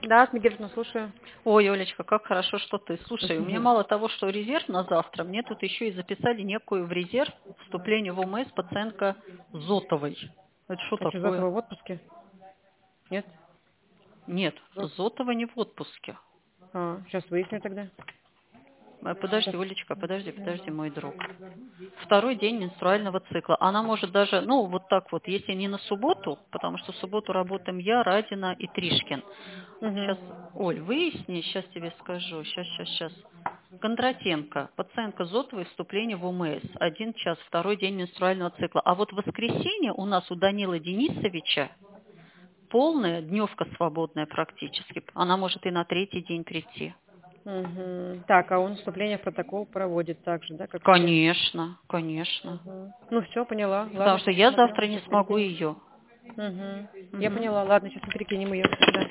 Да, Смигировна, слушаю. Ой, Олечка, как хорошо, что ты. Слушай, у меня мало того, что резерв на завтра, мне тут еще и записали некую в резерв вступление в ОМС пациентка Зотовой. Это что А что, такое? Зотова в отпуске? Нет? Нет, Зот- Зотова не в отпуске. Сейчас выясню тогда. Сейчас. Подожди, Олечка, подожди, мой друг. Второй день менструального цикла. Она может даже, ну, вот так вот, если не на субботу, потому что в субботу работаем я, Радина и Тришкин. Угу. Сейчас, Оль, выясни, сейчас тебе скажу. Сейчас. Кондратенко, пациентка Зотовой, вступление в ОМС. 1 час, второй день менструального цикла. А вот в воскресенье у нас у Данила Денисовича полная дневка свободная практически. Она может и на третий день прийти. Угу. Так, а он вступление в протокол проводит так же, да, как все? Конечно. Угу. Ну все, поняла. Потому Ладно, что сейчас я посмотрю. завтра не Сейчас смогу перекинем. ее. Угу. Я Мгм. поняла. Ладно, сейчас мы перекинем ее. Да.